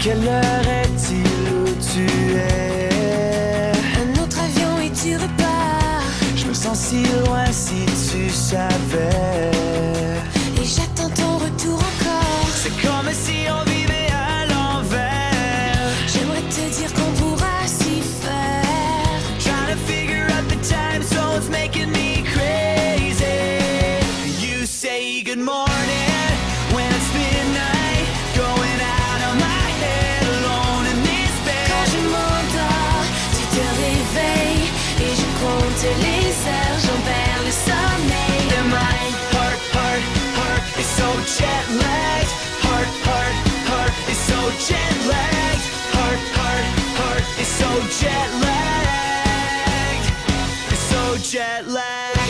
Quelle heure est-il où tu es? Un autre avion et tu repars. Je me sens si loin si tu savais. Et j'attends ton retour encore. C'est comme si on vivait à l'envers. J'aimerais te dire qu'on pourra s'y faire. Trying to figure out the time zones making me crazy. You say good morning when it's midnight. Going out of my head alone in this bed. Quand je m'endors, tu te réveilles. Et je compte les heures, j'en perds le sommeil. And my heart is so jet lagged. Heart is so jet lagged. Heart is so jet lagged. It's so jet lagged.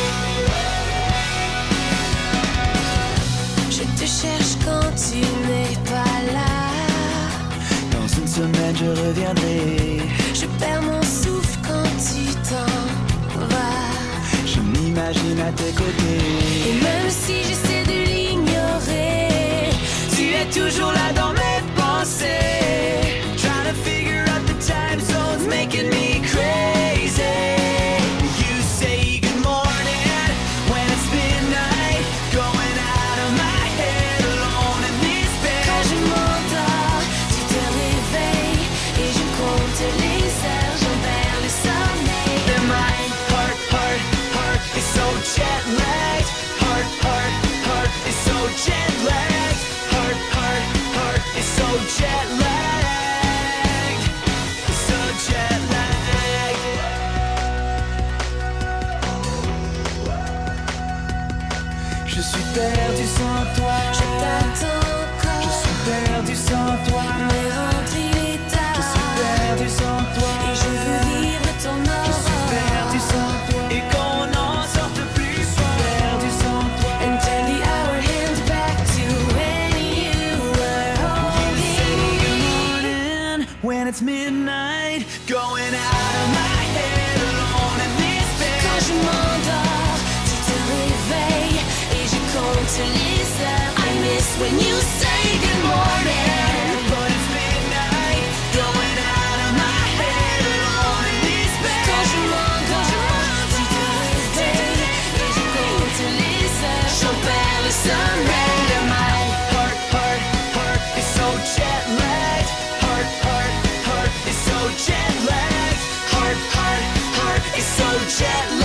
Je te cherche quand tu n'es pas là. Dans une semaine je reviendrai. Je perds mon souffle quand tu t'en vas. Je m'imagine à tes côtés. Et même si j'essaie de l'ignorer, Tu es toujours là dans mes pensées. Trying to figure out the time zones making me crazy. You say good morning when it's midnight. Going out of my head alone in this bed. quand je m'endors, tu te réveilles. Et je compte les heures, j'en perds le sommeil. And my heart is so jet lagged. Heart is so jet lagged. Heart is so jet lagged. It's so jet lagged. Je suis perdu sans toi. Je t'attends encore. Je suis perdu sans toi. Mais rentre, il est tard. Je suis perdu sans toi. Et je veux vivre ton Je suis perdu aurore. sans toi. Et qu'on n'en sorte plus. Je suis perdu sans toi. And turn the hour hand back to when you were holding. When it's midnight, going out of my head alone in this bed. Quand je m'endors, tu te réveilles. Et je compte les heures. I miss when you say good morning. But it's midnight, going out of my head alone in this bed. Quand je m'endors, tu te réveilles. Et je compte les heures. J'en perds le sommeil. And my heart is so jet lagged. Heart is so jet lagged. Heart is so jet lagged.